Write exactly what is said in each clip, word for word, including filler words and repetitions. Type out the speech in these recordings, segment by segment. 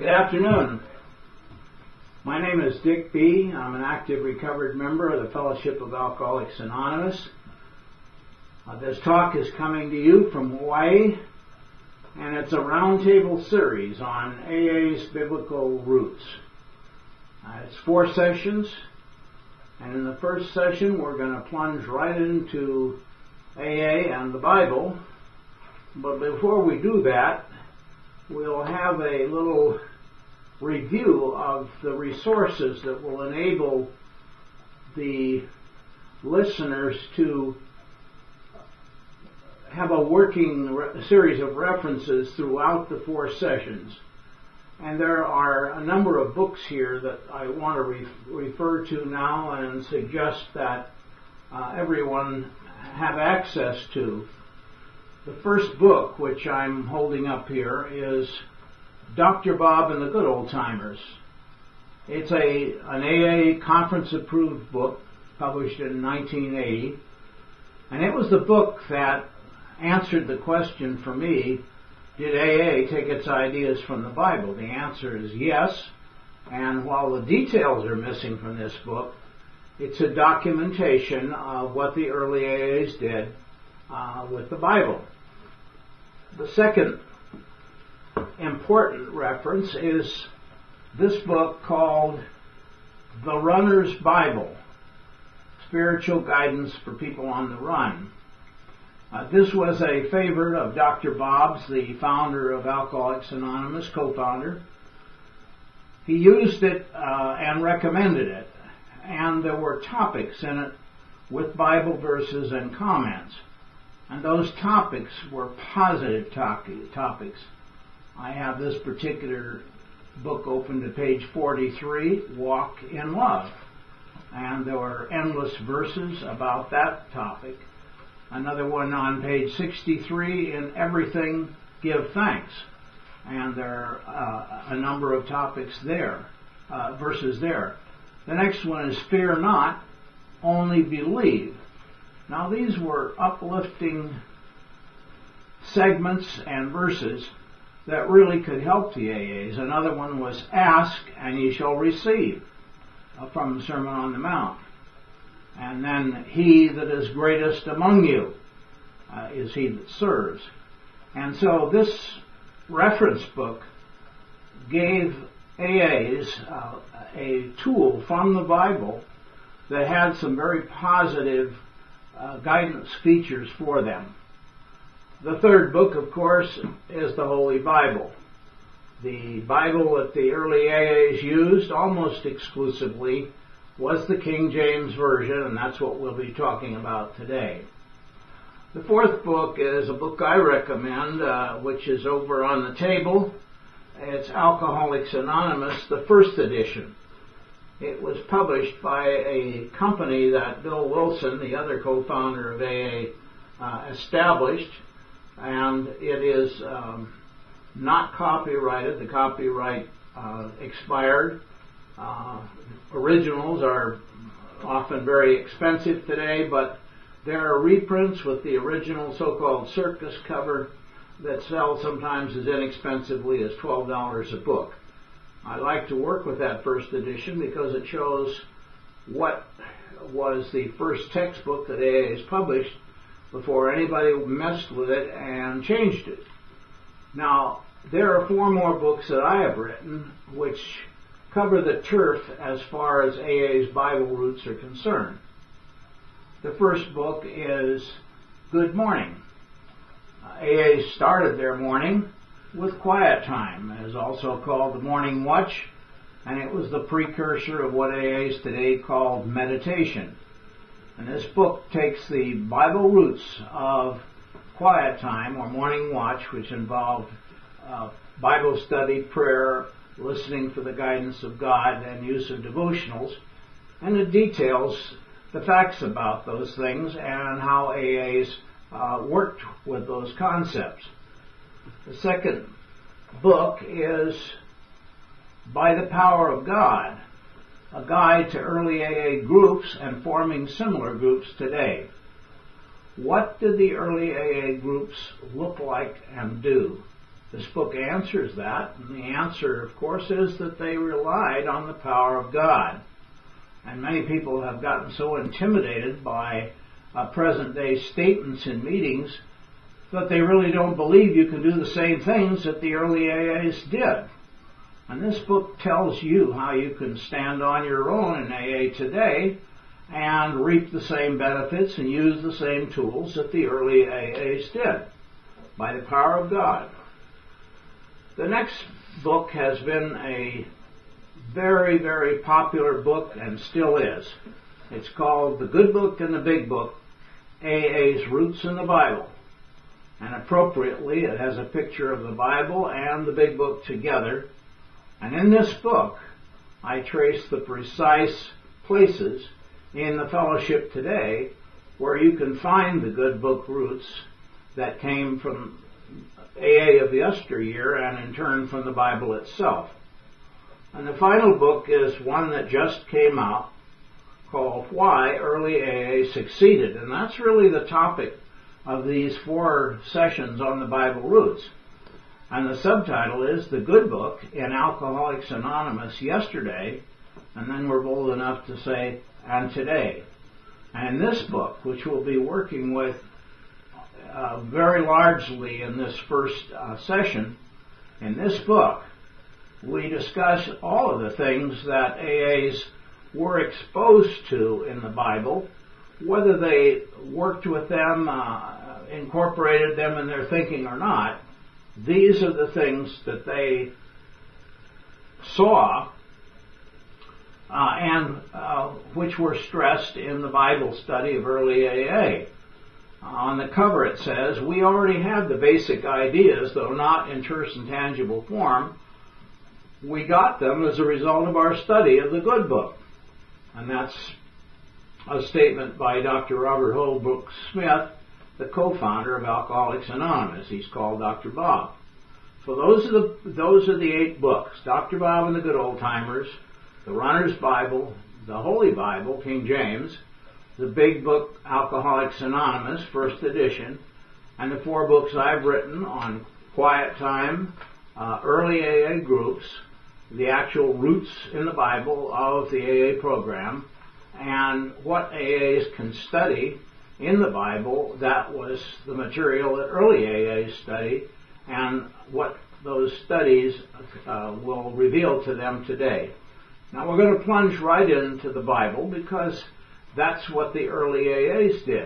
Good afternoon. My name is Dick B. I'm an active recovered member of the Fellowship of Alcoholics Anonymous. Uh, this talk is coming to you from Hawaii, and it's a roundtable series on A A's biblical roots. Uh, it's four sessions, and in the first session we're going to plunge right into A A and the Bible. But before we do that, we'll have a little review of the resources that will enable the listeners to have a working re- series of references throughout the four sessions. And there are a number of books here that I want to re- refer to now and suggest that uh, everyone have access to. The first book, which I'm holding up here, is Doctor Bob and the Good Old Timers. It's a an A A conference-approved book published in nineteen eighty, and it was the book that answered the question for me, did A A take its ideas from the Bible? The answer is yes, and while the details are missing from this book, it's a documentation of what the early A As did uh, with the Bible. The second important reference is this book called The Runner's Bible, Spiritual Guidance for People on the Run. Uh, this was a favorite of Doctor Bob's, the founder of Alcoholics Anonymous, co-founder. He used it uh, and recommended it, and there were topics in it with Bible verses and comments. And those topics were positive topics. I have this particular book open to page forty-three, Walk in Love. And there were endless verses about that topic. Another one on page sixty-three, In Everything Give Thanks. And there are uh, a number of topics there, uh, verses there. The next one is Fear Not, Only Believe. Now these were uplifting segments and verses that really could help the A As. Another one was Ask and Ye Shall Receive, uh, from the Sermon on the Mount. And then He that is greatest among you uh, is he that serves. And so this reference book gave A As uh, a tool from the Bible that had some very positive uh, guidance features for them. The third book, of course, is the Holy Bible. The Bible that the early A As used almost exclusively was the King James Version, and that's what we'll be talking about today. The fourth book is a book I recommend, uh, which is over on the table. It's Alcoholics Anonymous, the first edition. It was published by a company that Bill Wilson, the other co-founder of A A, uh, established, and it is um, not copyrighted. The copyright uh, expired. Uh, originals are often very expensive today, but there are reprints with the original so-called circus cover that sell sometimes as inexpensively as twelve dollars a book. I like to work with that first edition because it shows what was the first textbook that A A has published before anybody messed with it and changed it. Now, there are four more books that I have written which cover the turf as far as A A's Bible roots are concerned. The first book is Good Morning. Uh, A A started their morning with quiet time. It is also called the Morning Watch, and it was the precursor of what A As today called meditation. And this book takes the Bible roots of quiet time or morning watch, which involved uh, Bible study, prayer, listening for the guidance of God, and use of devotionals, and it details the facts about those things and how A As uh, worked with those concepts. The second book is By the Power of God, a guide to early A A groups and forming similar groups today. What did the early A A groups look like and do? This book answers that, and the answer, of course, is that they relied on the power of God. And many people have gotten so intimidated by uh, present-day statements in meetings that they really don't believe you can do the same things that the early A As did. And this book tells you how you can stand on your own in A A today and reap the same benefits and use the same tools that the early A As did by the power of God. The next book has been a very, very popular book and still is. It's called The Good Book and the Big Book, A A's Roots in the Bible. And appropriately, it has a picture of the Bible and the Big Book together. And in this book, I trace the precise places in the fellowship today where you can find the Good Book roots that came from A A of the yesteryear and in turn from the Bible itself. And the final book is one that just came out called Why Early A A Succeeded. And that's really the topic of these four sessions on the Bible roots. And the subtitle is The Good Book in Alcoholics Anonymous Yesterday, and then we're bold enough to say, and today. And in this book, which we'll be working with uh, very largely in this first uh, session, in this book, we discuss all of the things that A As were exposed to in the Bible, whether they worked with them, uh, incorporated them in their thinking or not. These are the things that they saw uh, and uh, which were stressed in the Bible study of early A A. Uh, on the cover it says, we already had the basic ideas, though not in terse and tangible form. We got them as a result of our study of the Good Book. And that's a statement by Doctor Robert Holbrook Smith, the co-founder of Alcoholics Anonymous. He's called Doctor Bob. So those are the those are the eight books: Doctor Bob and the Good Old Timers, the Runner's Bible, the Holy Bible, King James, the Big Book, Alcoholics Anonymous, first edition, and the four books I've written on quiet time, uh, early A A groups, the actual roots in the Bible of the A A program, and what A As can study in the Bible. That was the material that early A As studied, and what those studies uh, will reveal to them today. Now we're going to plunge right into the Bible because that's what the early A As did.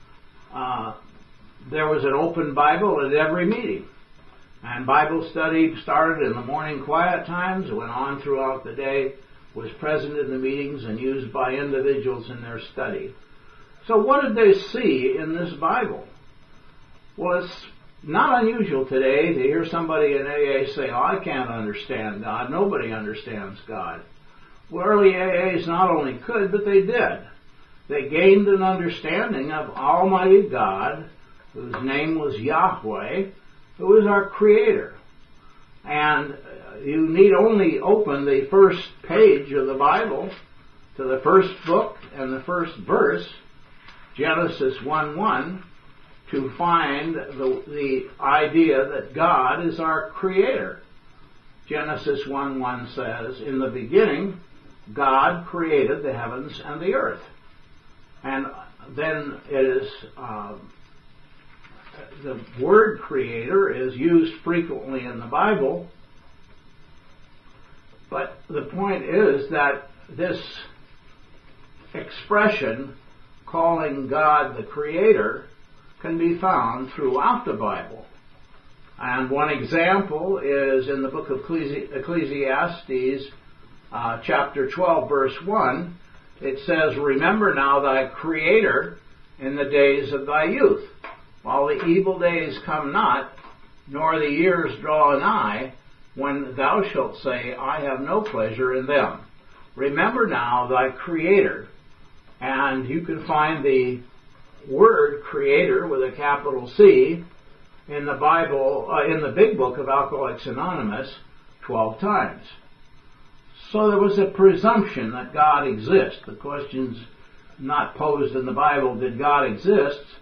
Uh, there was an open Bible at every meeting, and Bible study started in the morning quiet times, went on throughout the day, was present in the meetings and used by individuals in their study. So what did they see in this Bible? Well, it's not unusual today to hear somebody in A A say, oh, I can't understand God. Nobody understands God. Well, early A As not only could, but they did. They gained an understanding of Almighty God, whose name was Yahweh, who is our Creator. And you need only open the first page of the Bible to the first book and the first verse, Genesis one one, to find the, the idea that God is our Creator. Genesis one one says, in the beginning, God created the heavens and the earth. And then it is, uh, the word creator is used frequently in the Bible, but the point is that this expression, calling God the Creator, can be found throughout the Bible. And one example is in the book of Ecclesiastes, uh, chapter twelve, verse one. It says, remember now thy Creator in the days of thy youth, while the evil days come not, nor the years draw nigh, when thou shalt say, I have no pleasure in them. Remember now thy Creator. And you can find the word Creator with a capital C in the Bible, uh, in the Big Book of Alcoholics Anonymous, twelve times. So there was a presumption that God exists. The question's not posed in the Bible, did God exist?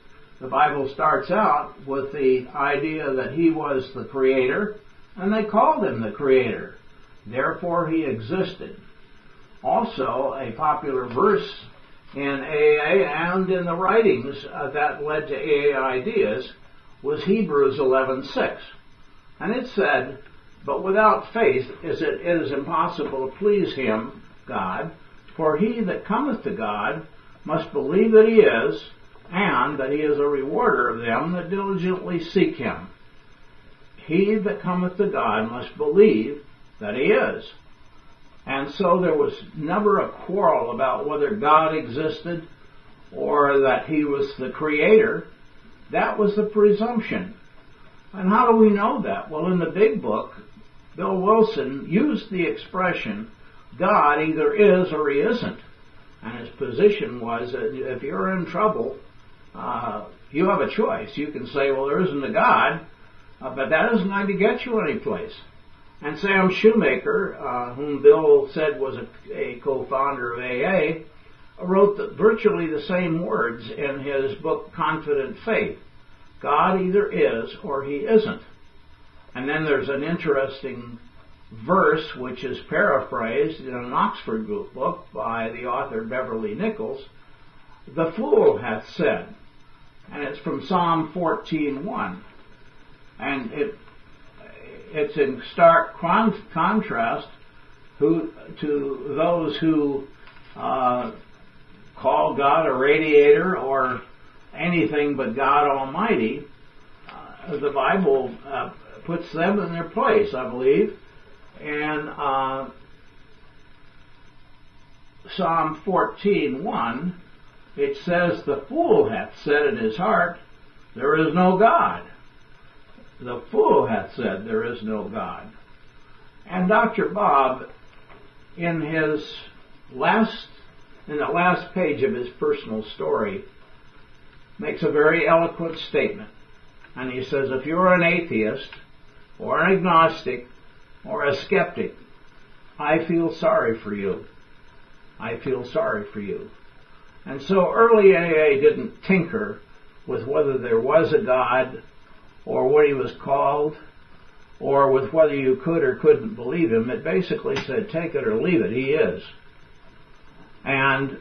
The Bible starts out with the idea that he was the creator, and they called him the creator. Therefore he existed. Also, a popular verse in A A and in the writings uh, that led to A A ideas was Hebrews eleven six. And it said, "But without faith is it, it is impossible to please him," God, "for he that cometh to God must believe that he is, and that he is a rewarder of them that diligently seek him." He that cometh to God must believe that he is. And so there was never a quarrel about whether God existed or that he was the creator. That was the presumption. And how do we know that? Well, in the big book, Bill Wilson used the expression, God either is or he isn't. And his position was that if you're in trouble, uh, you have a choice. You can say, well, there isn't a God, uh, but that isn't going to get you anyplace. And Sam Shoemaker, uh, whom Bill said was a, a co-founder of A A, wrote the, virtually the same words in his book, Confident Faith. God either is or he isn't. And then there's an interesting verse which is paraphrased in an Oxford Group book by the author Beverly Nichols. "The fool hath said," and it's from Psalm fourteen one. And it it's in stark con- contrast who, to those who uh, call God a radiator or anything but God Almighty. Uh, the Bible uh, puts them in their place, I believe. And uh, Psalm fourteen one, it says, "The fool hath said in his heart, there is no God." The fool hath said, there is no God. And Doctor Bob, in his last, in the last page of his personal story, makes a very eloquent statement. And he says, if you're an atheist, or an agnostic, or a skeptic, I feel sorry for you. I feel sorry for you. And so early A A didn't tinker with whether there was a God, or what he was called, or with whether you could or couldn't believe him. It basically said, take it or leave it, he is. And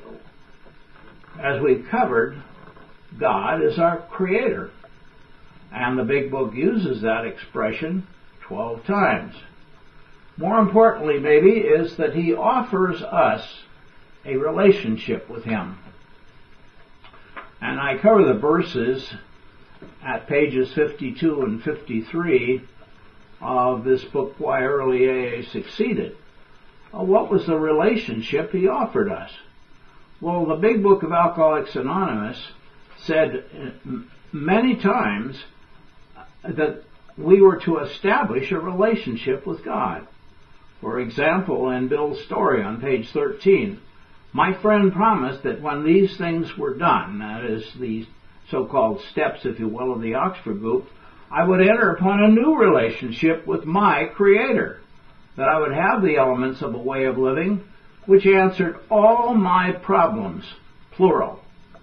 as we've covered, God is our creator. And the big book uses that expression twelve times. More importantly, maybe, is that he offers us a relationship with him. And I cover the verses at pages fifty-two and fifty-three of this book, Why Early A A Succeeded. Well, what was the relationship he offered us? Well, the big book of Alcoholics Anonymous said many times that we were to establish a relationship with God. For example, in Bill's story on page thirteen, my friend promised that when these things were done, that is, the so-called steps, if you will, of the Oxford Group, I would enter upon a new relationship with my Creator, that I would have the elements of a way of living which answered all my problems, plural.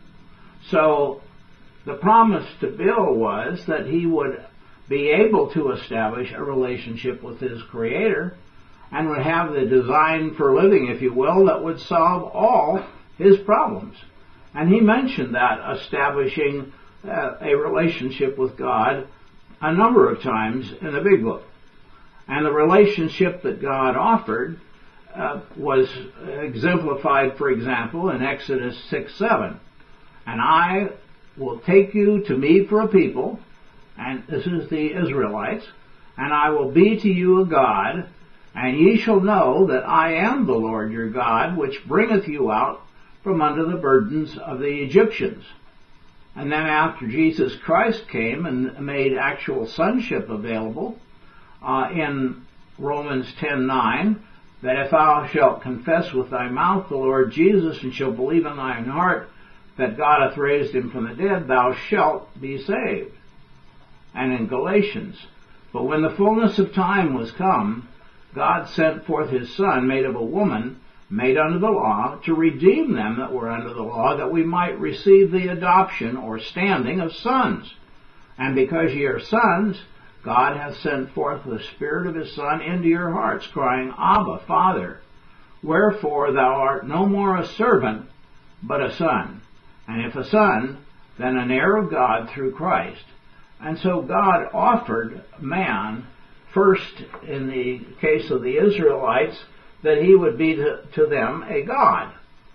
So the promise to Bill was that he would be able to establish a relationship with his Creator and would have the design for living, if you will, that would solve all his problems. And he mentioned that, establishing uh, a relationship with God a number of times in the big book. And the relationship that God offered uh, was exemplified, for example, in Exodus six seven. And I will take you to me for a people, and this is the Israelites, and I will be to you a God, and ye shall know that I am the Lord your God, which bringeth you out from under the burdens of the Egyptians. And then after Jesus Christ came and made actual sonship available, uh, in Romans ten nine, that if thou shalt confess with thy mouth the Lord Jesus, and shalt believe in thine heart that God hath raised him from the dead, thou shalt be saved. And in Galatians, but when the fullness of time was come, God sent forth his Son, made of a woman, made under the law, to redeem them that were under the law, that we might receive the adoption or standing of sons. And because ye are sons, God hath sent forth the Spirit of his Son into your hearts, crying, Abba, Father. Wherefore thou art no more a servant, but a son. And if a son, then an heir of God through Christ. And so God offered man, first in the case of the Israelites, that he would be to, to them a God.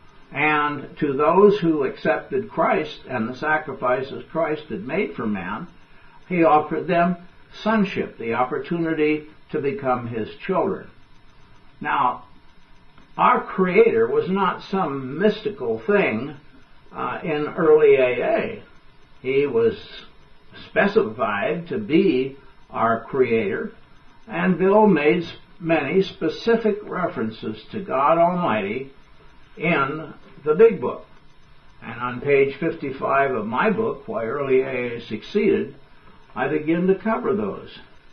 And to those who accepted Christ and the sacrifices Christ had made for man, he offered them sonship, the opportunity to become his children. Now, our Creator was not some mystical thing uh, in early A A. He was specified to be our Creator, and Bill made many specific references to God Almighty in the Big Book. And on page fifty-five of my book, Why Early A A Succeeded, I begin to cover those.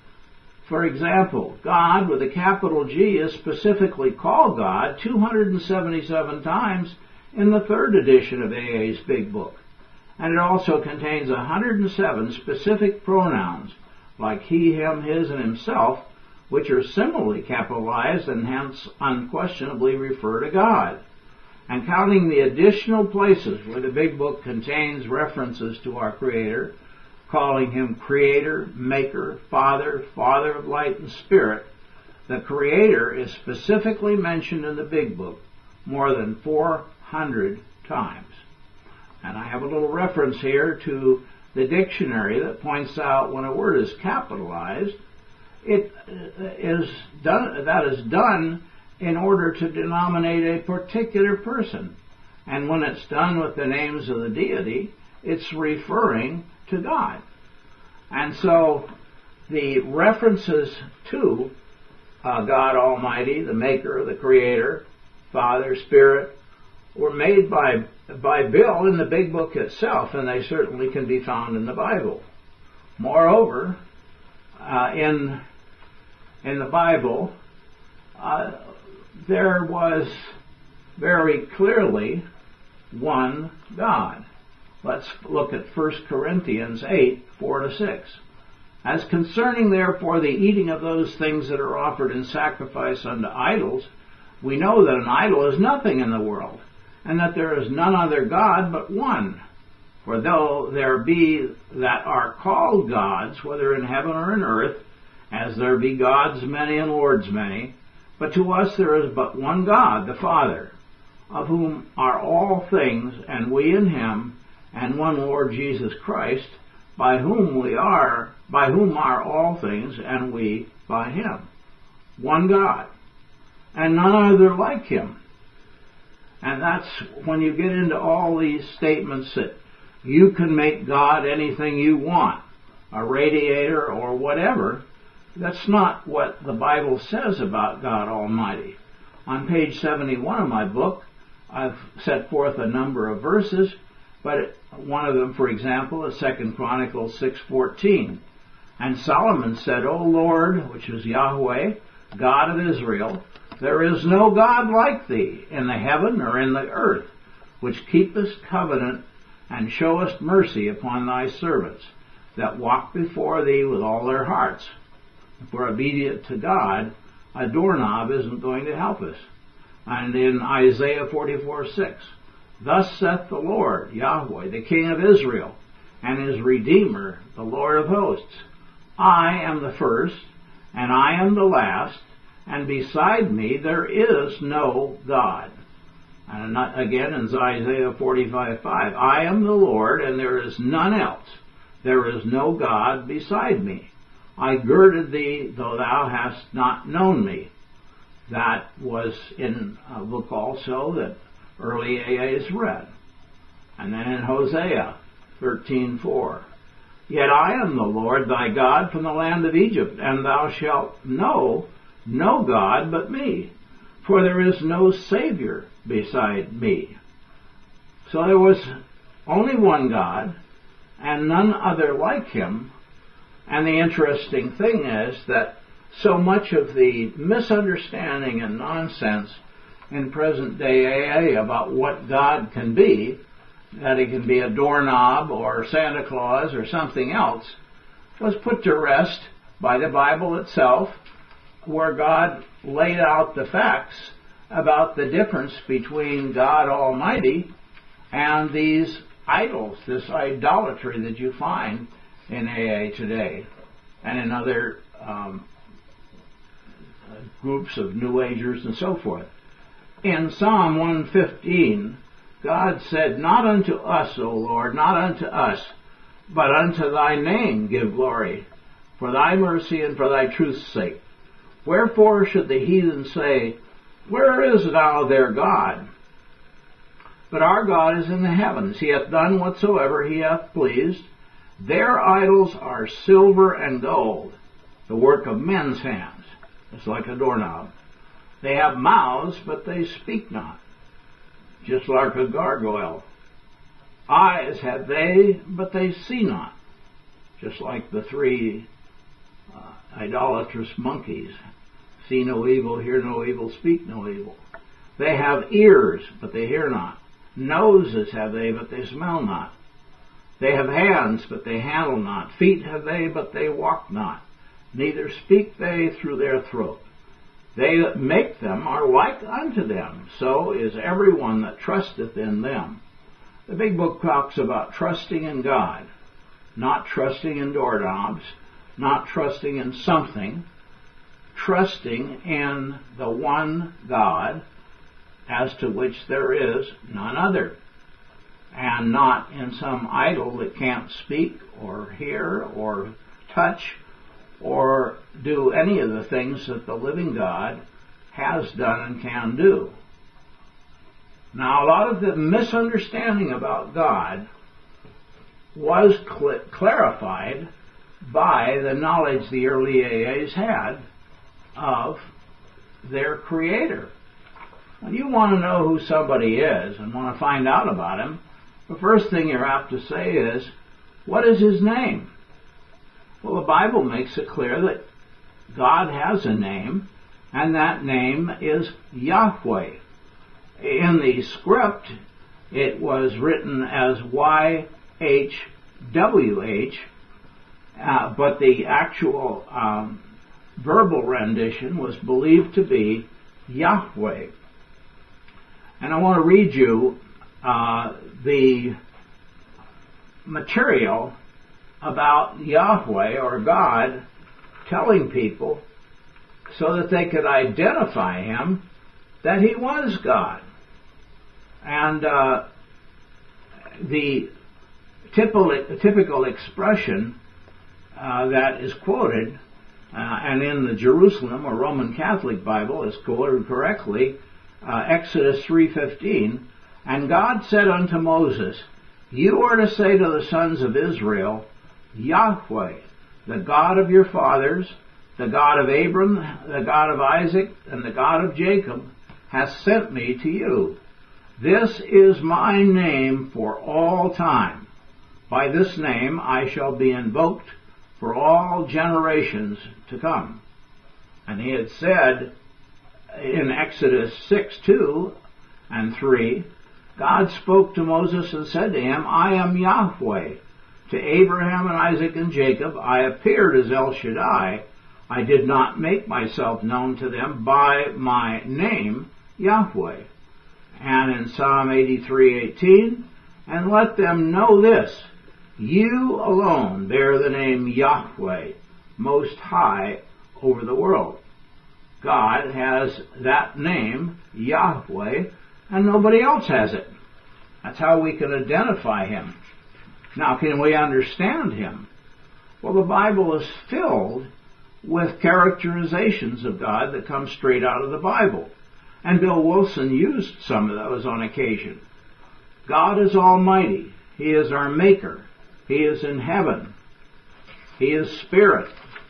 For example, God with a capital G is specifically called God two hundred seventy-seven times in the third edition of A A's Big Book. And it also contains one hundred seven specific pronouns, like he, him, his, and himself, which are similarly capitalized and hence unquestionably refer to God. And counting the additional places where the Big Book contains references to our Creator, calling him Creator, Maker, Father, Father of Light and Spirit, the Creator is specifically mentioned in the Big Book more than four hundred times. And I have a little reference here to the dictionary that points out when a word is capitalized, it is done, that is done in order to denominate a particular person. And when it's done with the names of the deity, it's referring to God. And so the references to uh, God Almighty, the Maker, the Creator, Father, Spirit, were made by by Bill in the Big Book itself, and they certainly can be found in the Bible. Moreover, uh, in in the Bible, uh, there was very clearly one God. Let's look at First Corinthians eight, four to six. As concerning therefore the eating of those things that are offered in sacrifice unto idols, we know that an idol is nothing in the world, and that there is none other God but one. For though there be that are called gods, whether in heaven or in earth, as there be gods many and lords many, but to us there is but one God, the Father, of whom are all things, and we in him, and one Lord Jesus Christ, by whom we are, by whom are all things, and we by him. One God, and none other like him. And that's when you get into all these statements that you can make God anything you want, a radiator or whatever. That's not what the Bible says about God Almighty. On page seventy-one of my book, I've set forth a number of verses, but one of them, for example, is Second Chronicles six fourteen. And Solomon said, O Lord, which is Yahweh, God of Israel, there is no God like thee in the heaven or in the earth, which keepest covenant and showest mercy upon thy servants, that walk before thee with all their hearts. If we're obedient to God, a doorknob isn't going to help us. And in Isaiah forty-four six, thus saith the Lord, Yahweh, the King of Israel, and his Redeemer, the Lord of hosts, I am the first, and I am the last, and beside me there is no God. And again in Isaiah forty-five five, I am the Lord, and there is none else. There is no God beside me. I girded thee, though thou hast not known me. That was in a book also that early A As read. And then in Hosea thirteen four, yet I am the Lord thy God from the land of Egypt, and thou shalt know no God but me, for there is no Savior beside me. So there was only one God, and none other like him. And the interesting thing is that so much of the misunderstanding and nonsense in present-day A A about what God can be, that he can be a doorknob or Santa Claus or something else, was put to rest by the Bible itself, where God laid out the facts about the difference between God Almighty and these idols, this idolatry that you find in A A today and in other um, groups of New Agers and so forth. In Psalm one fifteen, God said, "Not unto us, O Lord, not unto us, but unto thy name give glory, for thy mercy and for thy truth's sake. Wherefore should the heathen say, Where is now their God? But our God is in the heavens. He hath done whatsoever he hath pleased. Their idols are silver and gold, the work of men's hands." It's like a doorknob. "They have mouths, but they speak not, just like a gargoyle. Eyes have they, but they see not, just like the three uh, idolatrous monkeys. See no evil, hear no evil, speak no evil. They have ears, but they hear not. Noses have they, but they smell not. They have hands, but they handle not. Feet have they, but they walk not. Neither speak they through their throat. They that make them are like unto them. So is every one that trusteth in them." The big book talks about trusting in God, not trusting in doorknobs, not trusting in something, trusting in the one God, as to which there is none other, and not in some idol that can't speak or hear or touch or do any of the things that the living God has done and can do. Now, a lot of the misunderstanding about God was cl- clarified by the knowledge the early A As had of their Creator. When you want to know who somebody is and want to find out about him, the first thing you're apt to say is, what is his name? Well, the Bible makes it clear that God has a name, and that name is Yahweh. In the script, it was written as Y H W H, uh, but the actual um, verbal rendition was believed to be Yahweh. And I want to read you uh, the material about Yahweh, or God, telling people so that they could identify him that he was God. And uh, the typical, typical expression uh, that is quoted, uh, and in the Jerusalem or Roman Catholic Bible is quoted correctly, uh, Exodus three fifteen, "And God said unto Moses, You are to say to the sons of Israel, Yahweh, the God of your fathers, the God of Abram, the God of Isaac, and the God of Jacob, hath sent me to you. This is my name for all time. By this name I shall be invoked for all generations to come." And he had said in Exodus six two and three, God spoke to Moses and said to him, "I am Yahweh. To Abraham and Isaac and Jacob I appeared as El Shaddai. I did not make myself known to them by my name, Yahweh." And in Psalm eighty-three eighteen, "And let them know this, you alone bear the name Yahweh, most high over the world." God has that name, Yahweh, and nobody else has it. That's how we can identify him. Now, can we understand him? Well, the Bible is filled with characterizations of God that come straight out of the Bible. And Bill Wilson used some of those on occasion. God is almighty. He is our maker. He is in heaven. He is spirit.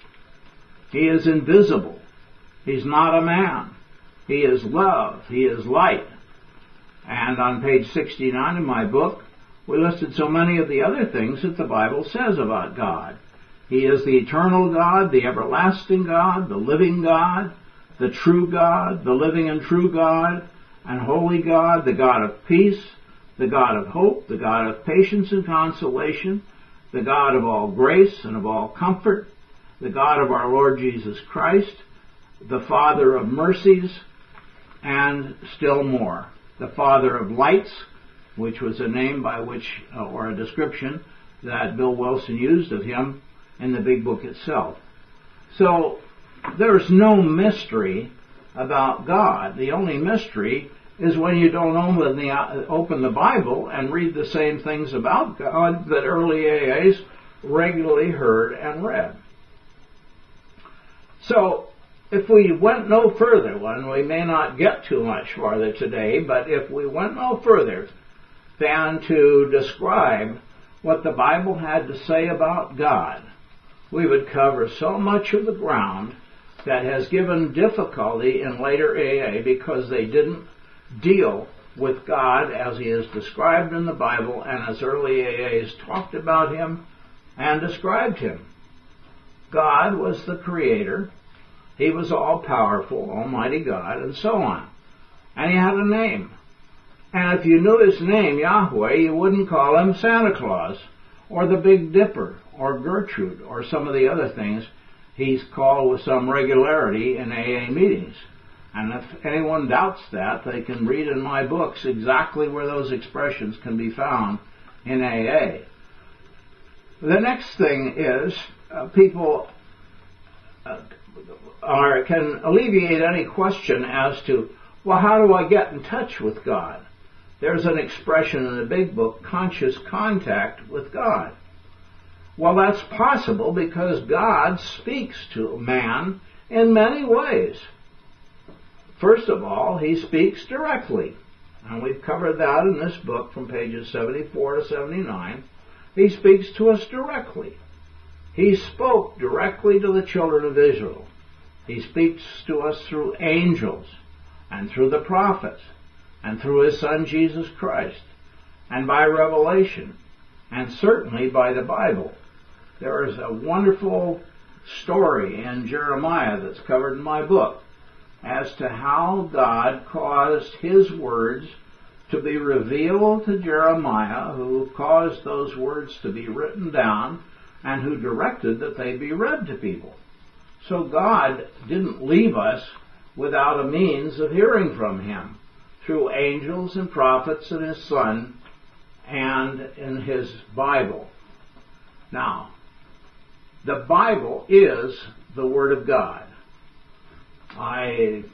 He is invisible. He's not a man. He is love. He is light. And on page sixty-nine of my book, we listed so many of the other things that the Bible says about God. He is the eternal God, the everlasting God, the living God, the true God, the living and true God, and holy God, the God of peace, the God of hope, the God of patience and consolation, the God of all grace and of all comfort, the God of our Lord Jesus Christ, the Father of mercies, and still more, the Father of lights, which was a name by which, uh, or a description that Bill Wilson used of him in the Big Book itself. So there's no mystery about God. The only mystery is when you don't open the, open the Bible and read the same things about God that early A As regularly heard and read. So, if we went no further, and we may not get too much farther today, but if we went no further than to describe what the Bible had to say about God, we would cover so much of the ground that has given difficulty in later A A because they didn't deal with God as he is described in the Bible and as early A As talked about him and described him. God was the creator. He was all-powerful, almighty God, and so on. And he had a name. And if you knew his name, Yahweh, you wouldn't call him Santa Claus or the Big Dipper or Gertrude or some of the other things he's called with some regularity in A A meetings. And if anyone doubts that, they can read in my books exactly where those expressions can be found in A A. The next thing is uh, people uh, are, can alleviate any question as to, well, how do I get in touch with God? There's an expression in the Big Book, conscious contact with God. Well, that's possible because God speaks to man in many ways. First of all, he speaks directly. And we've covered that in this book from pages seventy-four to seventy-nine. He speaks to us directly. He spoke directly to the children of Israel. He speaks to us through angels and through the prophets and through his Son Jesus Christ and by revelation and certainly by the Bible. There is a wonderful story in Jeremiah that's covered in my book as to how God caused his words to be revealed to Jeremiah, who caused those words to be written down and who directed that they be read to people. So God didn't leave us without a means of hearing from him through angels and prophets and his Son and in his Bible. Now, the Bible is the Word of God. I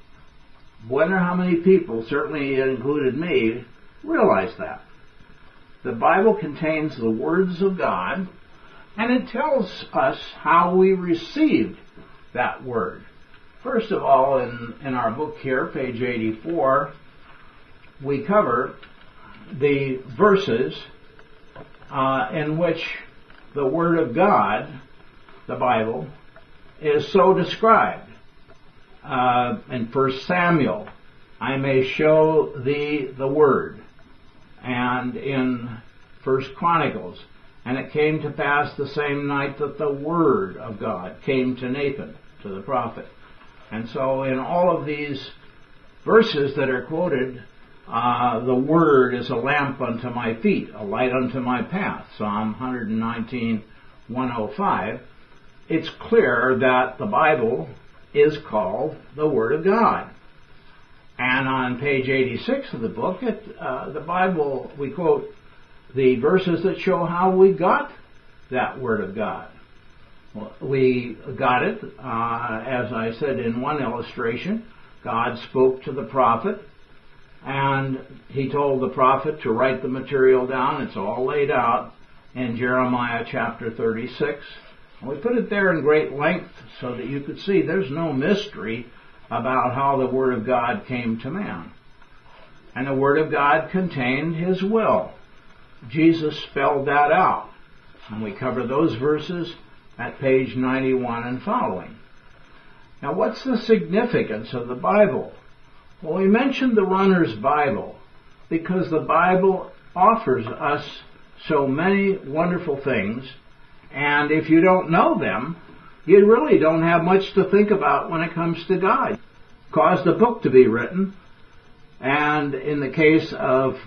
wonder how many people, certainly it included me, realize that. The Bible contains the words of God, and it tells us how we received that word. First of all, in, in our book here, page eighty-four, we cover the verses uh, in which the Word of God, the Bible, is so described. Uh, in First Samuel, I may show thee the Word. And in First Chronicles, and it came to pass the same night that the Word of God came to Nathan, to the prophet. And so in all of these verses that are quoted, uh, the Word is a lamp unto my feet, a light unto my path, Psalm one nineteen, one oh five. It's clear that the Bible is called the Word of God. And on page eighty-six of the book, it, uh, the Bible, we quote the verses that show how we got that Word of God. Well, we got it, uh, as I said in one illustration, God spoke to the prophet, and he told the prophet to write the material down. It's all laid out in Jeremiah chapter thirty-six. We put it there in great length so that you could see there's no mystery about how the Word of God came to man. And the Word of God contained his will. Jesus spelled that out. And we cover those verses at page ninety-one and following. Now, what's the significance of the Bible? Well, we mentioned the Runner's Bible because the Bible offers us so many wonderful things. And if you don't know them, you really don't have much to think about when it comes to God. Caused a book to be written And in the case of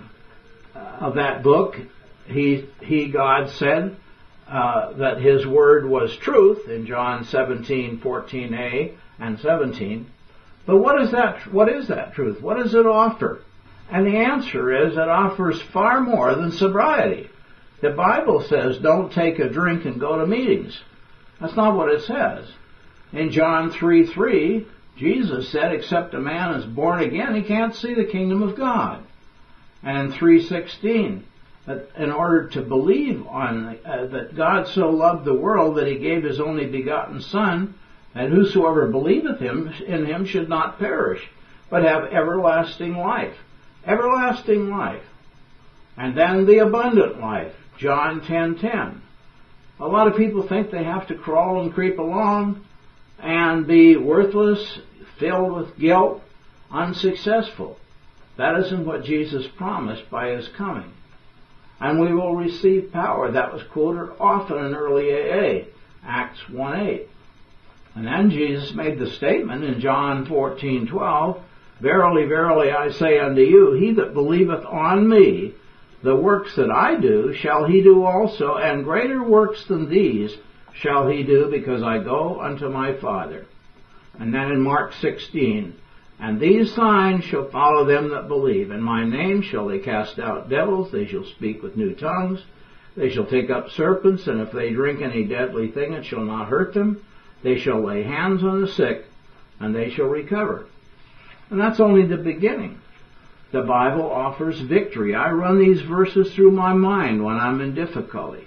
of that book, he, he God said uh, that his word was truth in John seventeen, fourteen a and seventeen. But what is that? What is that truth? What does it offer? And the answer is it offers far more than sobriety. The Bible says don't take a drink and go to meetings. That's not what it says. In John three three, Jesus said, except a man is born again, he can't see the kingdom of God. And in three sixteen, that in order to believe on uh, that God so loved the world that he gave his only begotten Son, and whosoever believeth him in him should not perish, but have everlasting life. Everlasting life. And then the abundant life, John ten ten. A lot of people think they have to crawl and creep along and be worthless, filled with guilt, unsuccessful. That isn't what Jesus promised by his coming. And we will receive power. That was quoted often in early A A, Acts one eight. And then Jesus made the statement in John fourteen twelve, Verily, verily, I say unto you, he that believeth on me, the works that I do, shall he do also, and greater works than these shall he do, because I go unto my Father. And then in Mark sixteen, And these signs shall follow them that believe. In my name shall they cast out devils, they shall speak with new tongues, they shall take up serpents, and if they drink any deadly thing, it shall not hurt them. They shall lay hands on the sick, and they shall recover. And that's only the beginning. The Bible offers victory. I run these verses through my mind when I'm in difficulty.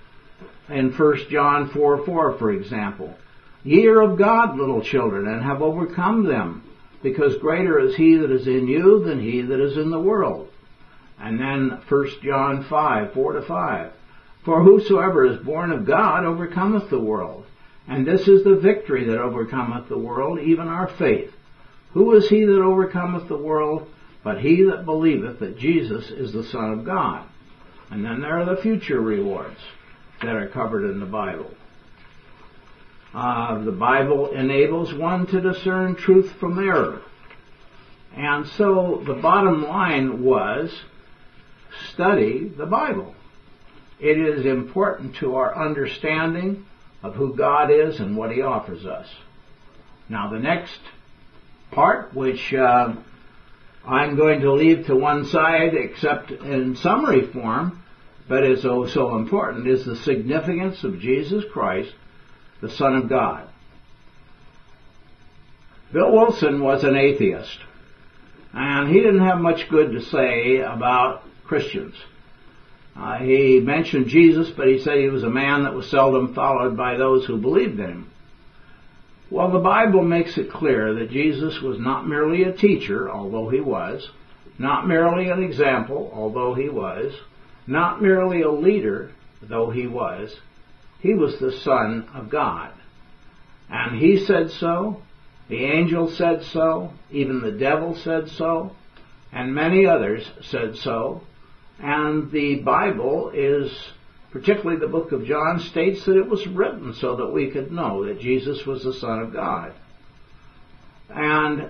In First John four four, for example, Ye are of God, little children, and have overcome them, because greater is he that is in you than he that is in the world. And then First John five four to five, For whosoever is born of God overcometh the world. And this is the victory that overcometh the world, even our faith. Who is he that overcometh the world? But he that believeth that Jesus is the Son of God. And then there are the future rewards that are covered in the Bible. Uh, the Bible enables one to discern truth from error. And so the bottom line was, study the Bible. It is important to our understanding of who God is and what he offers us. Now the next part, which uh, I'm going to leave to one side except in summary form, but is oh so important, is the significance of Jesus Christ, the Son of God. Bill Wilson was an atheist, and he didn't have much good to say about Christians. Uh, he mentioned Jesus, but he said he was a man that was seldom followed by those who believed in him. Well, the Bible makes it clear that Jesus was not merely a teacher, although he was, not merely an example, although he was, not merely a leader, though he was. He was the Son of God. And he said so, the angel said so, even the devil said so, and many others said so. And the Bible is, particularly the book of John, states that it was written so that we could know that Jesus was the Son of God. And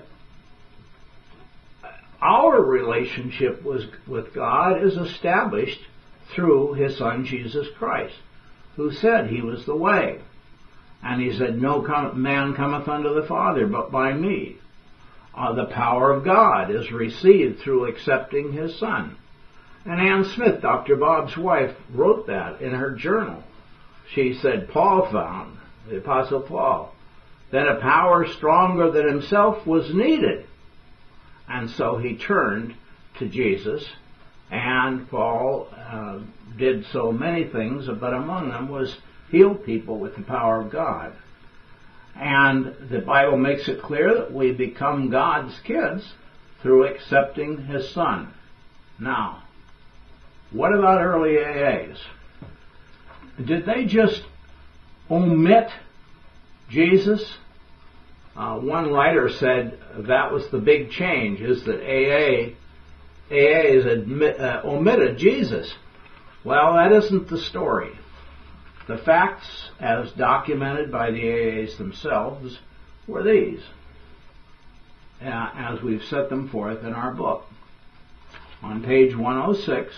our relationship was, with God is established through his Son Jesus Christ, who said he was the way. And he said, No man cometh unto the Father but by me. Uh, the power of God is received through accepting his Son. And Ann Smith, Doctor Bob's wife, wrote that in her journal. She said, Paul found, the Apostle Paul, that a power stronger than himself was needed. And so he turned to Jesus, and Paul uh, did so many things, but among them was heal people with the power of God. And the Bible makes it clear that we become God's kids through accepting his Son. Now, what about early A As? Did they just omit Jesus? Uh, one writer said that was the big change, is that A A, A As admit, uh, omitted Jesus. Well, that isn't the story. The facts, as documented by the A As themselves, were these. uh, as we've set them forth in our book. On page one oh six,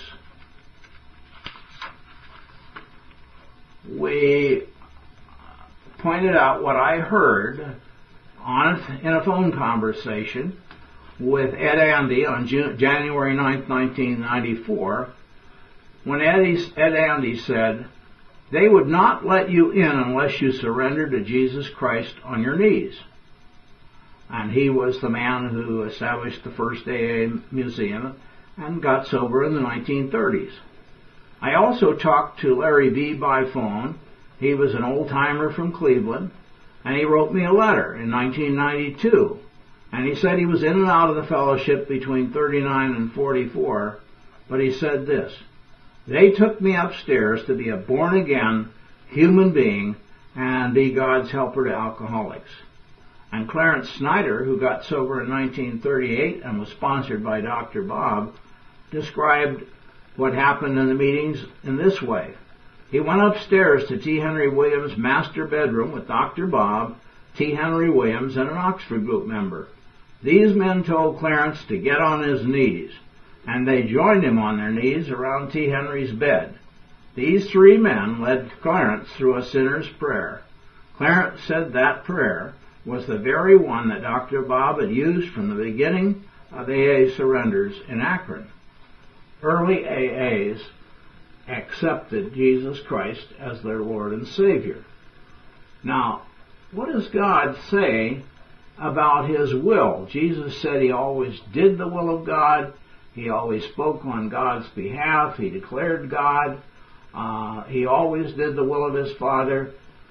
we pointed out what I heard on in a phone conversation with Ed Andy on June, January ninth, nineteen ninety-four, when Eddie, Ed Andy said, "They would not let you in unless you surrendered to Jesus Christ on your knees." And he was the man who established the first A A museum and got sober in the nineteen thirties. I also talked to Larry B. by phone. He was an old-timer from Cleveland, and he wrote me a letter in nineteen ninety-two. And he said he was in and out of the fellowship between thirty-nine and forty-four, but he said this: "They took me upstairs to be a born-again human being and be God's helper to alcoholics." And Clarence Snyder, who got sober in nineteen thirty-eight and was sponsored by Doctor Bob, described what happened in the meetings in this way. He went upstairs to T. Henry Williams' master bedroom with Doctor Bob, T. Henry Williams, and an Oxford group member. These men told Clarence to get on his knees, and they joined him on their knees around T. Henry's bed. These three men led Clarence through a sinner's prayer. Clarence said that prayer was the very one that Doctor Bob had used from the beginning of A A surrenders in Akron. Early A As accepted Jesus Christ as their Lord and Savior. Now, what does God say about His will? Jesus said He always did the will of God. He always spoke on God's behalf. He declared God. Uh, he always did the will of His Father.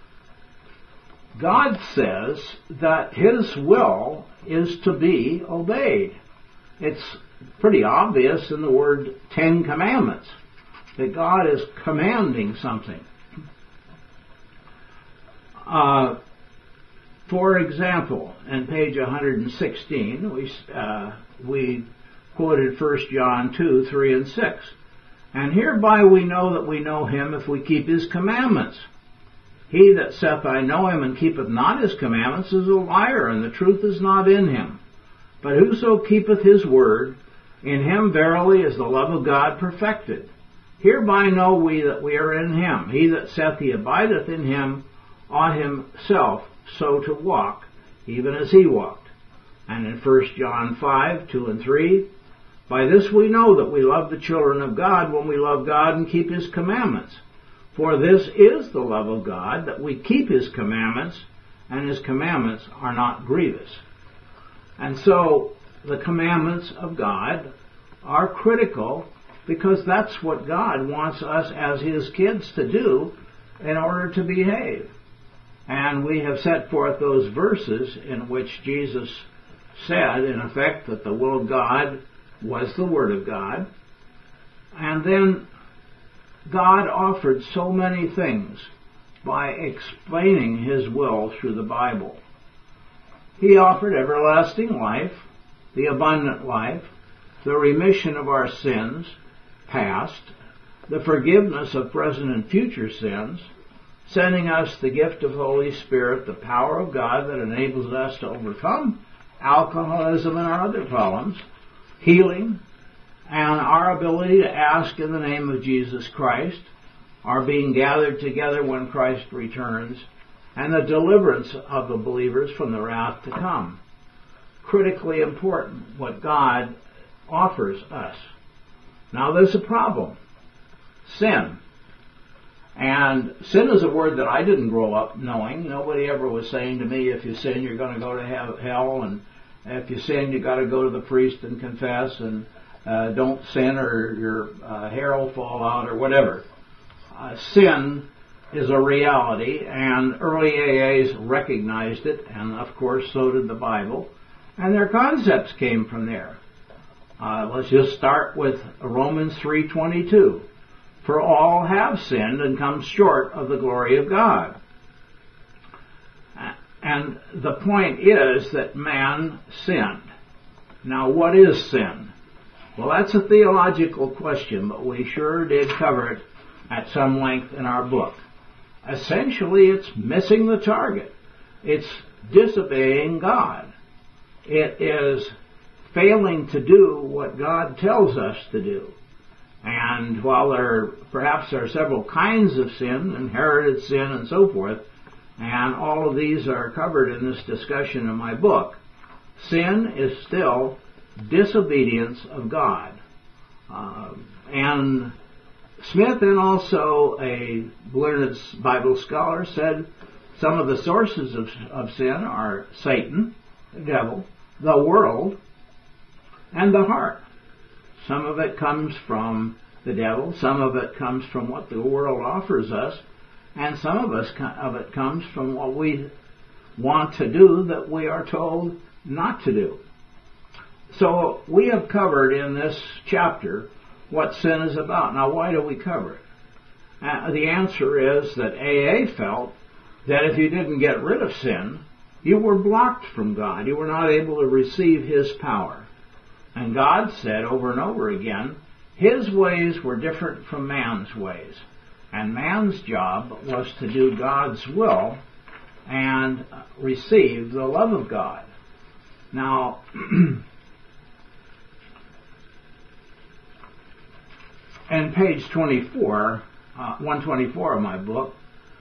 God says that His will is to be obeyed. It's pretty obvious in the word Ten Commandments that God is commanding something. Uh, for example, on page one hundred sixteen, we, uh, we quoted First John two, three, and six. "And hereby we know that we know Him if we keep His commandments. He that saith, I know Him, and keepeth not His commandments, is a liar, and the truth is not in him. But whoso keepeth His word, in him verily is the love of God perfected. Hereby know we that we are in Him. He that saith he abideth in Him ought himself so to walk, even as He walked." And in First John five, two and three, "By this we know that we love the children of God, when we love God and keep His commandments. For this is the love of God, that we keep His commandments, and His commandments are not grievous." And so the commandments of God are critical, because that's what God wants us as His kids to do in order to behave. And we have set forth those verses in which Jesus said, in effect, that the will of God was the Word of God. And then God offered so many things by explaining His will through the Bible. He offered everlasting life, the abundant life, the remission of our sins, past, the forgiveness of present and future sins, sending us the gift of the Holy Spirit, the power of God that enables us to overcome alcoholism and our other problems, healing, and our ability to ask in the name of Jesus Christ, our being gathered together when Christ returns, and the deliverance of the believers from the wrath to come. Critically important, what God offers us. Now there's a problem. Sin. And sin is a word that I didn't grow up knowing. Nobody ever was saying to me, if you sin, you're going to go to hell, and if you sin, you got to go to the priest and confess, and uh, don't sin or your uh, hair will fall out, or whatever. Uh, sin is a reality, and early A As recognized it, and of course so did the Bible, and their concepts came from there. Uh, let's just start with Romans three twenty-two. "For all have sinned and come short of the glory of God." And the point is that man sinned. Now, what is sin? Well, that's a theological question, but we sure did cover it at some length in our book. Essentially, it's missing the target. It's disobeying God. It is failing to do what God tells us to do. And while there perhaps there are several kinds of sin, inherited sin and so forth, and all of these are covered in this discussion in my book, sin is still disobedience of God. Uh, and Smith, and also a learned Bible scholar, said some of the sources of, of sin are Satan, the devil, the world, and the heart. Some of it comes from the devil, some of it comes from what the world offers us, and some of us of it comes from what we want to do that we are told not to do. So we have covered in this chapter what sin is about. Now, why do we cover it? Uh, the answer is that A A felt that if you didn't get rid of sin, you were blocked from God. You were not able to receive His power. And God said over and over again, His ways were different from man's ways. And man's job was to do God's will and receive the love of God. Now, and page twenty-four, uh, one twenty-four of my book,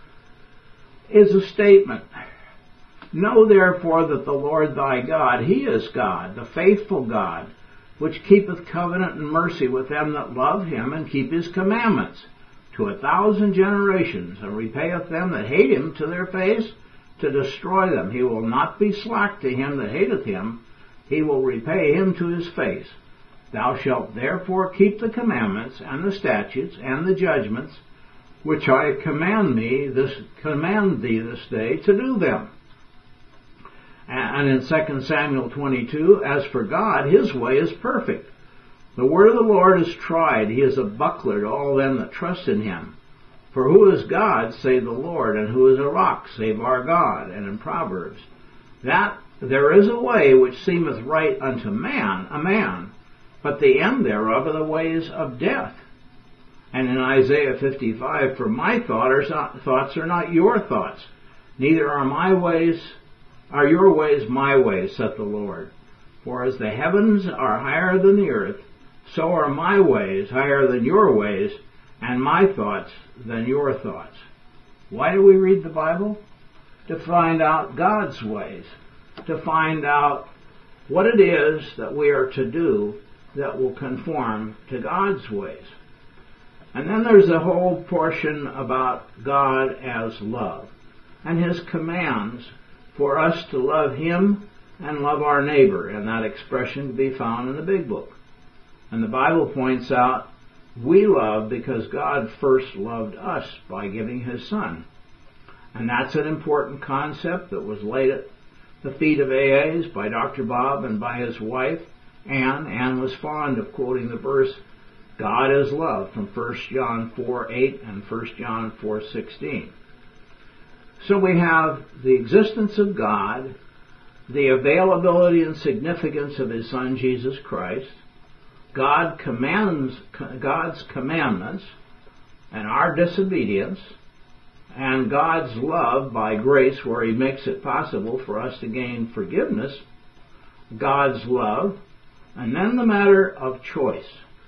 is a statement. Know therefore that the Lord thy God, He is God, the faithful God, which keepeth covenant and mercy with them that love Him and keep His commandments, to a thousand generations, and repayeth them that hate Him to their face, to destroy them. He will not be slack to him that hateth Him, He will repay him to his face. Thou shalt therefore keep the commandments, and the statutes, and the judgments, which I command me this command thee this day to do them. And in Second Samuel twenty-two, as for God, His way is perfect. The word of the Lord is tried. He is a buckler to all them that trust in Him. For who is God, save the Lord, and who is a rock, save our God? And in Proverbs, that there is a way which seemeth right unto man, a man, but the end thereof are the ways of death. And in Isaiah fifty-five, for my thoughts are not your thoughts, neither are my ways, are your ways my ways, saith the Lord. For as the heavens are higher than the earth, so are my ways higher than your ways, and my thoughts than your thoughts. Why do we read the Bible? To find out God's ways, to find out what it is that we are to do that will conform to God's ways. And then there's the whole portion about God as love, and His commands for us to love Him and love our neighbor, and that expression can be found in the Big Book. And the Bible points out we love because God first loved us by giving His Son. And that's an important concept that was laid at the feet of A As by Doctor Bob and by his wife, Anne. Anne was fond of quoting the verse, God is love, from First John four eight and First John four sixteen. So we have the existence of God, the availability and significance of His Son Jesus Christ, God commands, God's commandments, and our disobedience, and God's love by grace where He makes it possible for us to gain forgiveness, God's love, and then the matter of choice.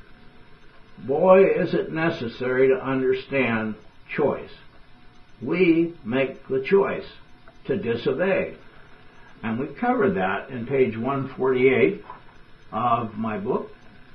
Boy, is it necessary to understand choice. We make the choice to disobey. And we covered that in page one forty-eight of my book.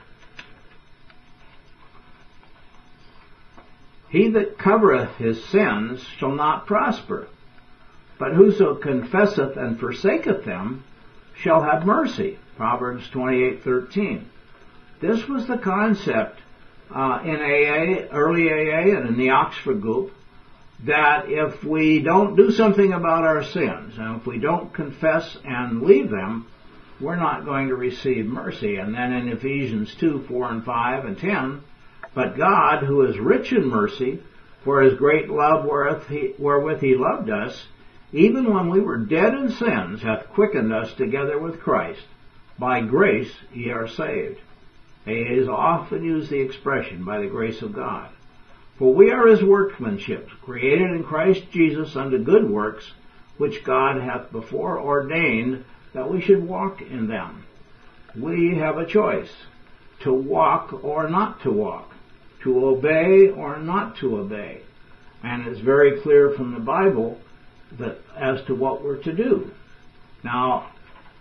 He that covereth his sins shall not prosper, but whoso confesseth and forsaketh them shall have mercy. Proverbs twenty-eight thirteen. This was the concept uh, in A A, early A A, and in the Oxford group, that if we don't do something about our sins, and if we don't confess and leave them, we're not going to receive mercy. And then in Ephesians two, four and five and ten, but God, who is rich in mercy, for His great love wherewith he, wherewith he loved us, even when we were dead in sins, hath quickened us together with Christ. By grace ye are saved. A As often use the expression, by the grace of God. For we are His workmanship, created in Christ Jesus unto good works, which God hath before ordained that we should walk in them. We have a choice to walk or not to walk, to obey or not to obey. And it's very clear from the Bible that as to what we're to do. Now,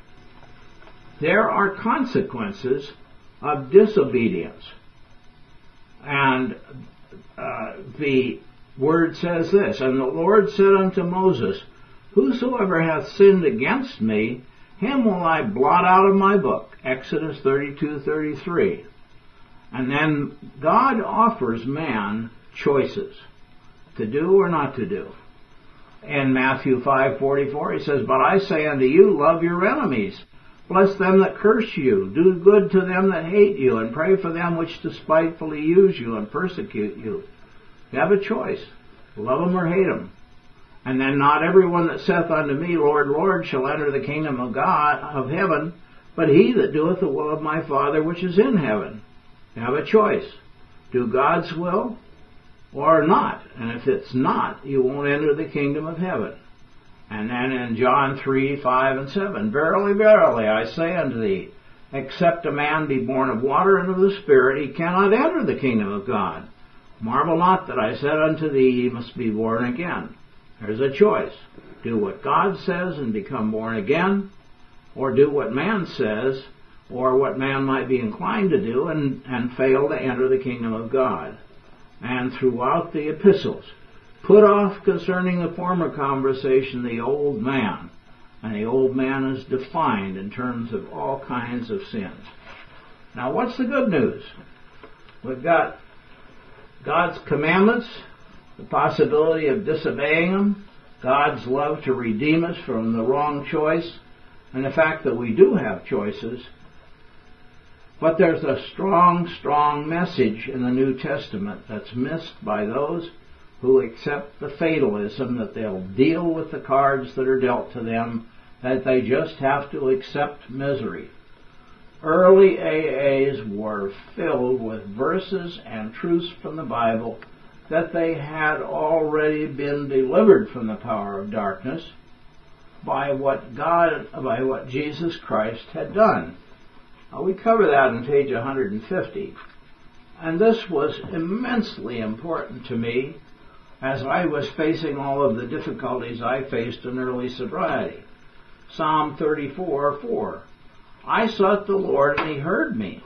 there are consequences of disobedience. And uh, the word says this, "And the Lord said unto Moses, Whosoever hath sinned against me, him will I blot out of my book." Exodus thirty-two thirty-three. And then God offers man choices to do or not to do. In Matthew five forty-four, he says, "But I say unto you, love your enemies. Bless them that curse you. Do good to them that hate you, and pray for them which despitefully use you and persecute you." You have a choice. Love them or hate them. And then, "Not everyone that saith unto me, Lord, Lord, shall enter the kingdom of God, of heaven, but he that doeth the will of my Father which is in heaven." You have a choice. Do God's will or not. And if it's not, you won't enter the kingdom of heaven. And then in John three, five, and seven, "Verily, verily, I say unto thee, except a man be born of water and of the Spirit, he cannot enter the kingdom of God. Marvel not that I said unto thee, ye must be born again." There's a choice. Do what God says and become born again, or do what man says, or what man might be inclined to do, and, and fail to enter the kingdom of God. And throughout the epistles, put off concerning the former conversation the old man. And the old man is defined in terms of all kinds of sins. Now, what's the good news? We've got God's commandments, the possibility of disobeying them, God's love to redeem us from the wrong choice, and the fact that we do have choices. But there's a strong, strong message in the New Testament that's missed by those who accept the fatalism that they'll deal with the cards that are dealt to them, that they just have to accept misery. Early A As were filled with verses and truths from the Bible that they had already been delivered from the power of darkness by what God, by what Jesus Christ had done. Now, we cover that on page one hundred fifty. And this was immensely important to me as I was facing all of the difficulties I faced in early sobriety. Psalm thirty-four four. "I sought the Lord, and he heard me."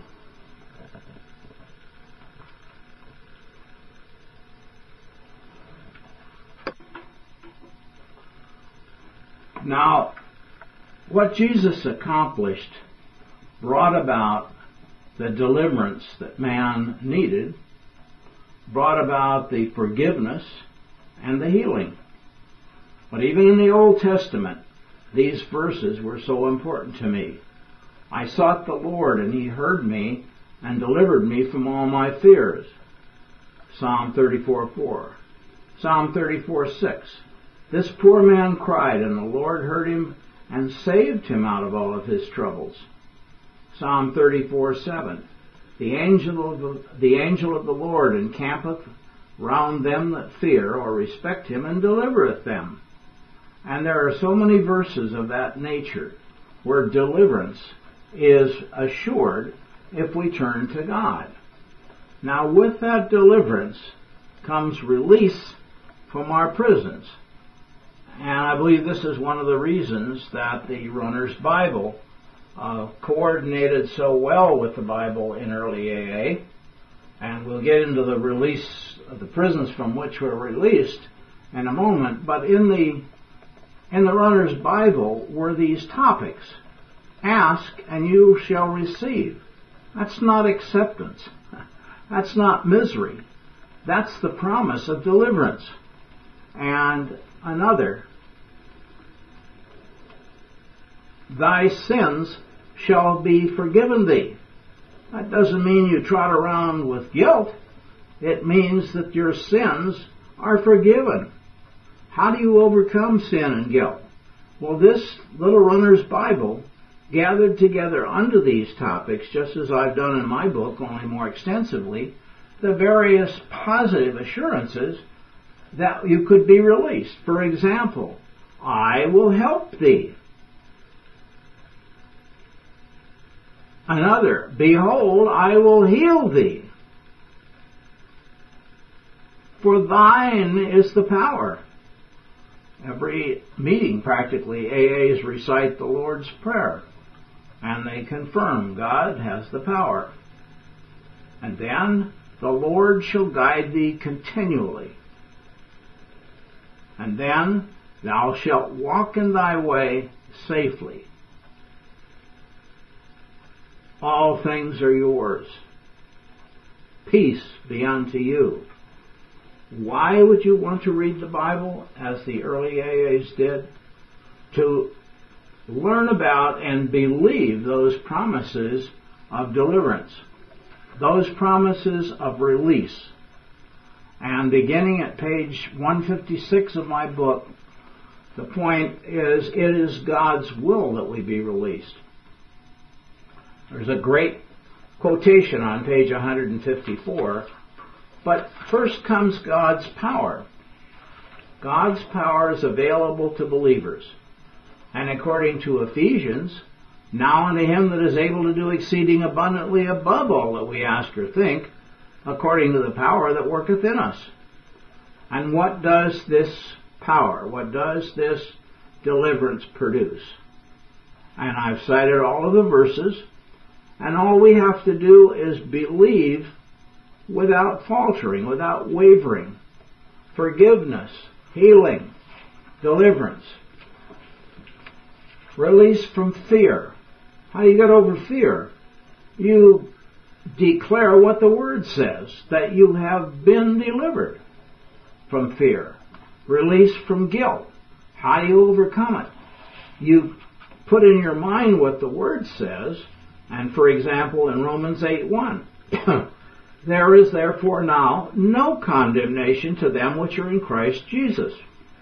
Now, what Jesus accomplished brought about the deliverance that man needed, brought about the forgiveness and the healing. But even in the Old Testament, these verses were so important to me. "I sought the Lord, and he heard me and delivered me from all my fears." Psalm thirty-four four. Psalm thirty-four six. "This poor man cried, and the Lord heard him and saved him out of all of his troubles." Psalm thirty-four seven. The angel of the, the angel of the Lord encampeth round them that fear or respect him, and delivereth them. And there are so many verses of that nature where deliverance is assured if we turn to God. Now, with that deliverance comes release from our prisons. And I believe this is one of the reasons that the Runner's Bible uh, coordinated so well with the Bible in early A A. And we'll get into the release of the prisons from which we're released in a moment. But in the in the Runner's Bible were these topics. Ask and you shall receive. That's not acceptance. That's not misery. That's the promise of deliverance. And another, thy sins shall be forgiven thee. That doesn't mean you trot around with guilt. It means that your sins are forgiven. How do you overcome sin and guilt? Well, this little Runner's Bible gathered together under these topics, just as I've done in my book, only more extensively, the various positive assurances that you could be released. For example, I will help thee. Another, behold, I will heal thee. For thine is the power. Every meeting, practically, A As recite the Lord's Prayer, and they confirm God has the power. And then, the Lord shall guide thee continually. And then, thou shalt walk in thy way safely. All things are yours. Peace be unto you. Why would you want to read the Bible as the early A As did? To learn about and believe those promises of deliverance, those promises of release. And beginning at page one fifty-six of my book, the point is, it is God's will that we be released. There's a great quotation on page one fifty-four. But first comes God's power. God's power is available to believers. And according to Ephesians, now unto him that is able to do exceeding abundantly above all that we ask or think, according to the power that worketh in us. And what does this power, what does this deliverance produce? And I've cited all of the verses, and all we have to do is believe without faltering, without wavering. Forgiveness, healing, deliverance. Release from fear. How do you get over fear? You declare what the Word says, that you have been delivered from fear. Release from guilt. How do you overcome it? You put in your mind what the Word says, and for example in Romans eight one, there is therefore now no condemnation to them which are in Christ Jesus.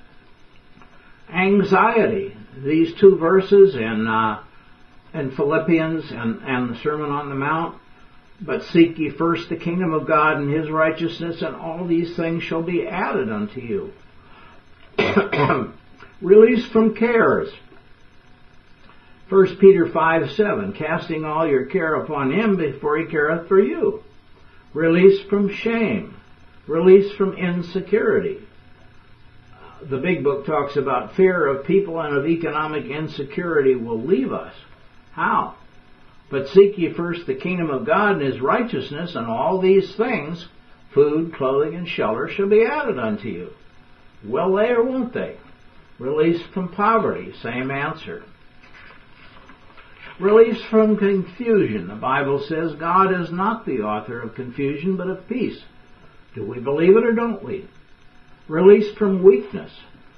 Anxiety. These two verses in, uh, in Philippians and, and the Sermon on the Mount. But seek ye first the kingdom of God and his righteousness, and all these things shall be added unto you. Release from cares. First Peter five seven, casting all your care upon him before he careth for you. Release from shame. Release from insecurity. The big book talks about fear of people and of economic insecurity will leave us. How? But seek ye first the kingdom of God and his righteousness, and all these things, food, clothing, and shelter, shall be added unto you. Will they or won't they? Release from poverty, same answer. Release from confusion. The Bible says God is not the author of confusion, but of peace. Do we believe it or don't we? Release from weakness.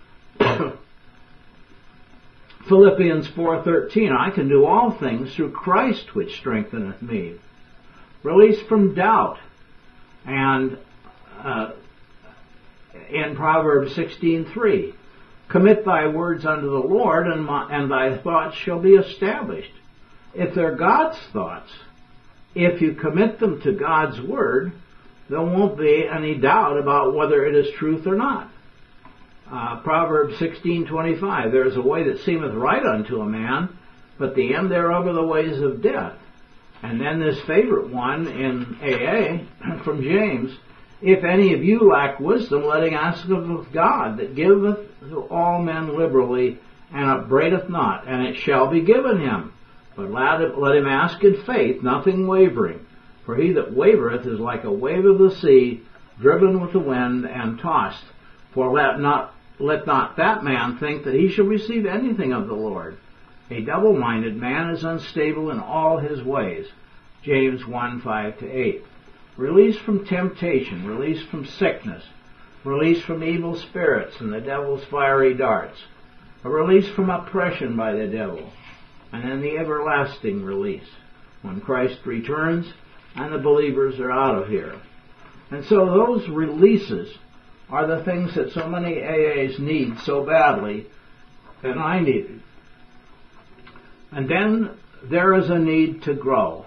Philippians four thirteen, I can do all things through Christ which strengtheneth me. Release from doubt. And uh, in Proverbs sixteen three, commit thy words unto the Lord, and, my, and thy thoughts shall be established. If they're God's thoughts, if you commit them to God's word, there won't be any doubt about whether it is truth or not. Uh, Proverbs sixteen twenty-five, there is a way that seemeth right unto a man, but the end thereof are the ways of death. And then this favorite one in A A from James, if any of you lack wisdom, let him ask of God, that giveth to all men liberally, and upbraideth not, and it shall be given him. But let him, let him ask in faith, nothing wavering. For he that wavereth is like a wave of the sea, driven with the wind and tossed. For let not let not that man think that he shall receive anything of the Lord. A double-minded man is unstable in all his ways. James one five to eight. Release from temptation, release from sickness, release from evil spirits and the devil's fiery darts, a release from oppression by the devil, and then the everlasting release when Christ returns and the believers are out of here. And so those releases are the things that so many A As need so badly, and I needed. And then there is a need to grow.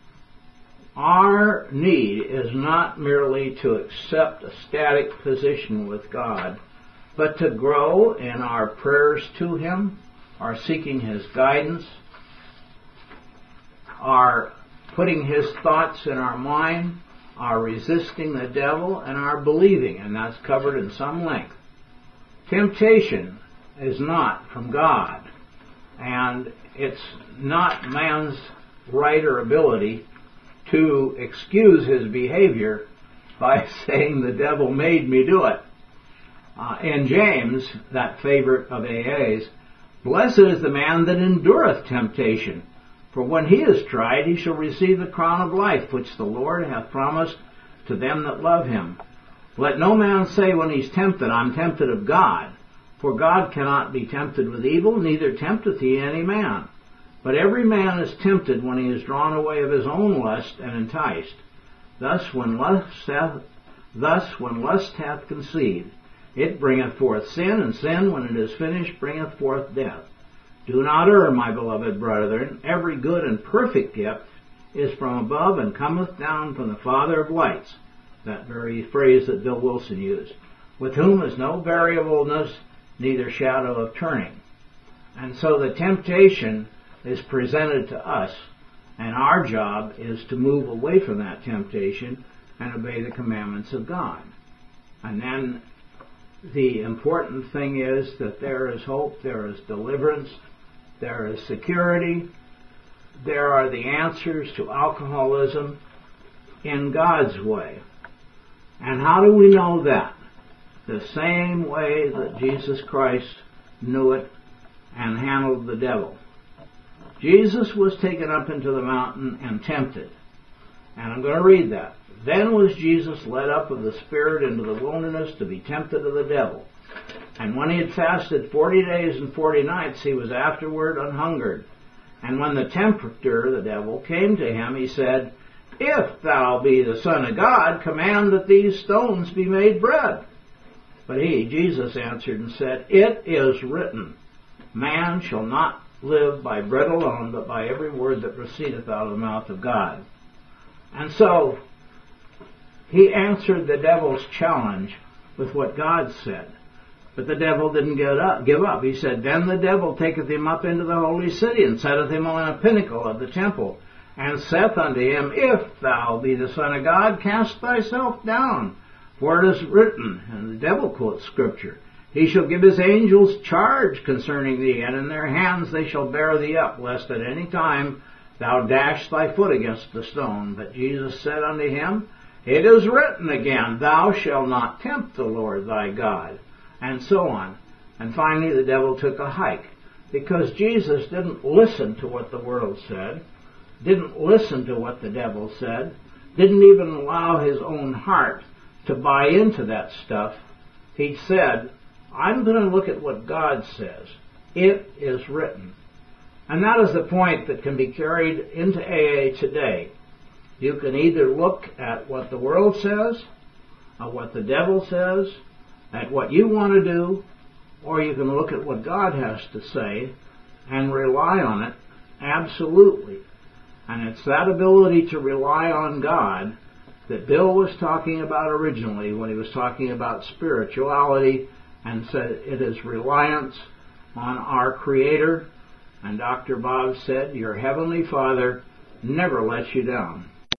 Our need is not merely to accept a static position with God, but to grow in our prayers to him, our seeking his guidance, are putting his thoughts in our mind, are resisting the devil, and are believing, and that's covered in some length. Temptation is not from God, and it's not man's right or ability to excuse his behavior by saying the devil made me do it. Uh, in James, that favorite of A A's, blessed is the man that endureth temptation, for when he is tried he shall receive the crown of life, which the Lord hath promised to them that love him. Let no man say when he's tempted, I'm tempted of God, for God cannot be tempted with evil, neither tempteth he any man. But every man is tempted when he is drawn away of his own lust and enticed. Thus when lust hath, thus when lust hath conceived, it bringeth forth sin, and sin, when it is finished, bringeth forth death. Do not err, my beloved brethren. Every good and perfect gift is from above, and cometh down from the Father of lights. That very phrase that Bill Wilson used. With whom is no variableness, neither shadow of turning. And so the temptation is presented to us, and our job is to move away from that temptation and obey the commandments of God. And then the important thing is that there is hope, there is deliverance, there is security, there are the answers to alcoholism in God's way. And how do we know that? The same way that Jesus Christ knew it and handled the devil. Jesus was taken up into the mountain and tempted. And I'm going to read that. Then was Jesus led up of the Spirit into the wilderness to be tempted of the devil. And when he had fasted forty days and forty nights, he was afterward an hungered. And when the tempter, the devil, came to him, he said, If thou be the Son of God, command that these stones be made bread. But he, Jesus, answered and said, It is written, Man shall not live by bread alone, but by every word that proceedeth out of the mouth of God. And so, he answered the devil's challenge with what God said. But the devil didn't get up, give up. He said, Then the devil taketh him up into the holy city, and setteth him on a pinnacle of the temple, and saith unto him, If thou be the Son of God, cast thyself down. For it is written, and the devil quotes Scripture, He shall give his angels charge concerning thee, and in their hands they shall bear thee up, lest at any time thou dash thy foot against the stone. But Jesus said unto him, It is written again, Thou shalt not tempt the Lord thy God. And so on. And finally the devil took a hike, because Jesus didn't listen to what the world said, didn't listen to what the devil said, didn't even allow his own heart to buy into that stuff. He said, I'm going to look at what God says. It is written. And that is the point that can be carried into A A today. You can either look at what the world says, or what the devil says, at what you want to do, or you can look at what God has to say and rely on it absolutely. And it's that ability to rely on God that Bill was talking about originally when he was talking about spirituality, and said it is reliance on our Creator. And Doctor Bob said, Your Heavenly Father never lets you down.